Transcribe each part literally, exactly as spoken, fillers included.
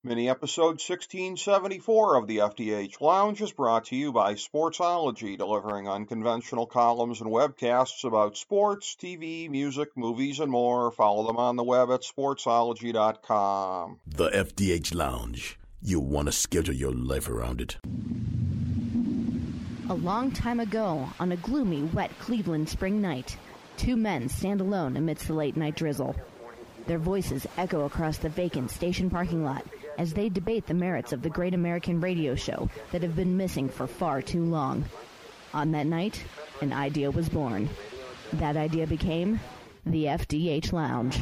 Mini episode sixteen seventy-four of the F D H Lounge is brought to you by Sportsology, delivering unconventional columns and webcasts about sports, T V, music, movies, and more. Follow them on the web at sportsology dot com. The F D H Lounge. You'll want to schedule your life around it. A long time ago, on a gloomy, wet Cleveland spring night, two men stand alone amidst the late-night drizzle. Their voices echo across the vacant station parking lot as they debate the merits of the great American radio show that have been missing for far too long. On that night, an idea was born. That idea became the F D H Lounge.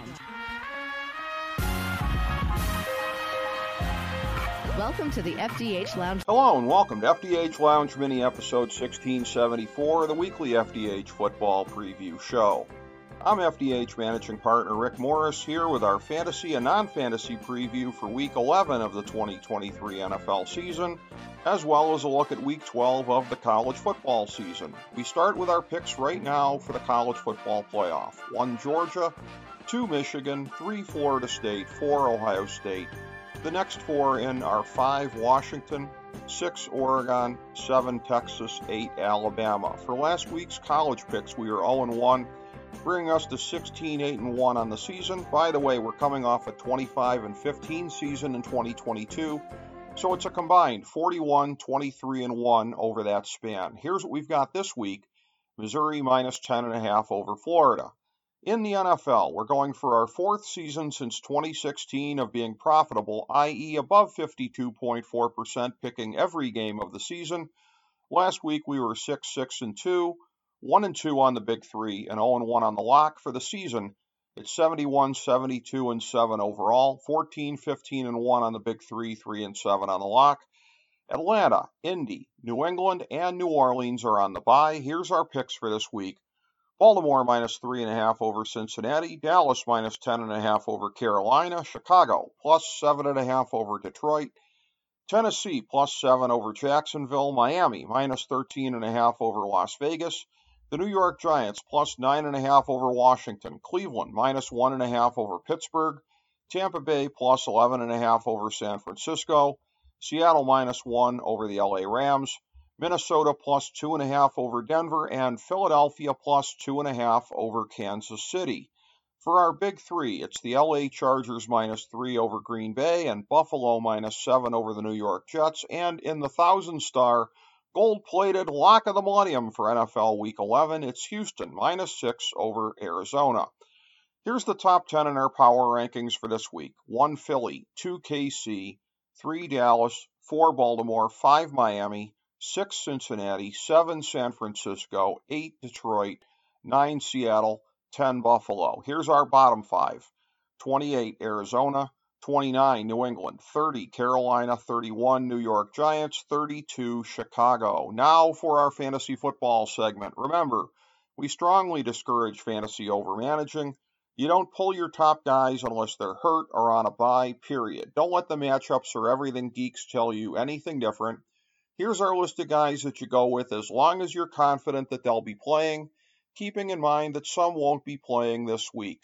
Welcome to the F D H Lounge. Hello and welcome to F D H Lounge Mini Episode sixteen seventy-four, the weekly F D H football preview show. I'm F D H Managing Partner Rick Morris here with our fantasy and non-fantasy preview for Week eleven of the twenty twenty-three N F L season, as well as a look at Week twelve of the college football season. We start with our picks right now for the college football playoff. one Georgia, two Michigan, three Florida State, four Ohio State. The next four in are five Washington, six Oregon, seven Texas, eight Alabama. For last week's college picks, we are oh and one. Bringing us to sixteen eight and one on the season. By the way, we're coming off a twenty-five and fifteen season in twenty twenty-two, so it's a combined forty-one twenty-three and one over that span. Here's what we've got this week. Missouri minus ten and a half over Florida. In the N F L, we're going for our fourth season since twenty sixteen of being profitable, that is above fifty-two point four percent picking every game of the season. Last week we were six six and two. one and two on the Big Three, and oh and one on the lock. For the season, it's seventy-one seventy-two and seven overall, fourteen fifteen and one on the Big Three, three and seven on the lock. Atlanta, Indy, New England, and New Orleans are on the bye. Here's our picks for this week. Baltimore minus three and a half over Cincinnati, Dallas minus ten and a half over Carolina, Chicago plus seven and a half over Detroit, Tennessee plus seven over Jacksonville, Miami minus thirteen and a half over Las Vegas, the New York Giants plus nine and a half over Washington, Cleveland minus one and a half over Pittsburgh, Tampa Bay plus eleven and a half over San Francisco, Seattle minus one over the L A Rams, Minnesota plus two and a half over Denver, and Philadelphia plus two and a half over Kansas City. For our Big Three, it's the L A Chargers minus three over Green Bay and Buffalo minus seven over the New York Jets, and in the thousand-star gold-plated lock of the millennium for N F L Week eleven, it's Houston, minus six over Arizona. Here's the top ten in our power rankings for this week. one Philly, two K C, three Dallas, four Baltimore, five Miami, six Cincinnati, seven San Francisco, eight Detroit, nine Seattle, ten Buffalo. Here's our bottom five. twenty-eight Arizona, twenty-nine New England, thirty Carolina, thirty-one New York Giants, thirty-two Chicago. Now for our fantasy football segment. Remember, we strongly discourage fantasy overmanaging. You don't pull your top guys unless they're hurt or on a bye, period. Don't let the matchups or everything geeks tell you anything different. Here's our list of guys that you go with as long as you're confident that they'll be playing, keeping in mind that some won't be playing this week.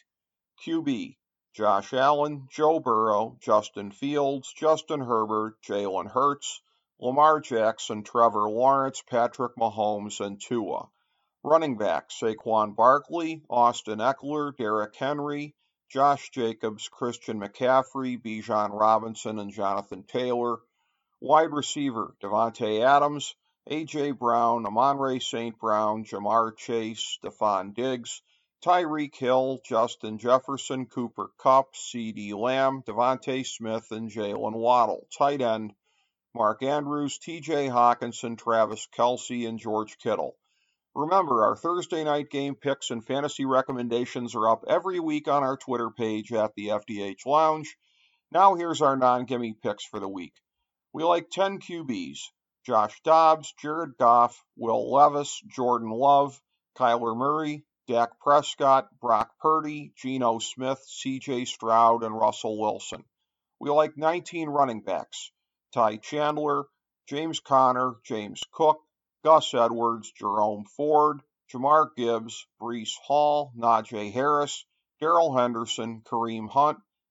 Q B. Josh Allen, Joe Burrow, Justin Fields, Justin Herbert, Jalen Hurts, Lamar Jackson, Trevor Lawrence, Patrick Mahomes, and Tua. Running back, Saquon Barkley, Austin Eckler, Derrick Henry, Josh Jacobs, Christian McCaffrey, Bijan Robinson, and Jonathan Taylor. Wide receiver, Devontae Adams, A J Brown, Amon-Ra Saint Brown, Jamar Chase, Stephon Diggs, Tyreek Hill, Justin Jefferson, Cooper Kupp, CeeDee Lamb, Devontae Smith, and Jalen Waddle. Tight end, Mark Andrews, T J Hawkinson, Travis Kelce, and George Kittle. Remember, our Thursday night game picks and fantasy recommendations are up every week on our Twitter page at the F D H Lounge. Now here's our non-gimme picks for the week. We like ten Q Bs. Josh Dobbs, Jared Goff, Will Levis, Jordan Love, Kyler Murray, Dak Prescott, Brock Purdy, Geno Smith, C J Stroud, and Russell Wilson. We like nineteen running backs. Ty Chandler, James Conner, James Cook, Gus Edwards, Jerome Ford, Jahmyr Gibbs, Breece Hall, Najee Harris, Darrell Henderson, Kareem Hunt,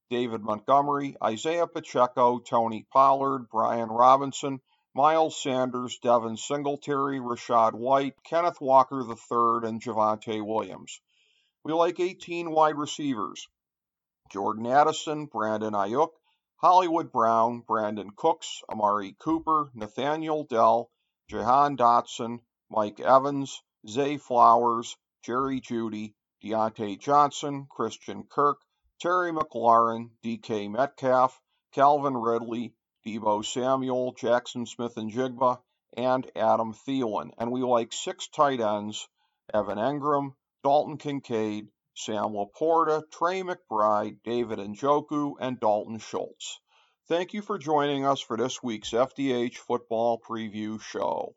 David Montgomery, Isaiah Pacheco, Tony Pollard, Brian Robinson, Miles Sanders, Devin Singletary, Rachaad White, Kenneth Walker the third, and Javonte Williams. We like eighteen wide receivers: Jordan Addison, Brandon Ayuk, Hollywood Brown, Brandon Cooks, Amari Cooper, Nathaniel Dell, Jahan Dotson, Mike Evans, Zay Flowers, Jerry Jeudy, Deontay Johnson, Christian Kirk, Terry McLaurin, D K Metcalf, Calvin Ridley, Deebo Samuel, Jackson Smith-Njigba, and Adam Thielen. And we like six tight ends: Evan Engram, Dalton Kincaid, Sam Laporta, Trey McBride, David Njoku, and Dalton Schultz. Thank you for joining us for this week's F D H Football Preview Show.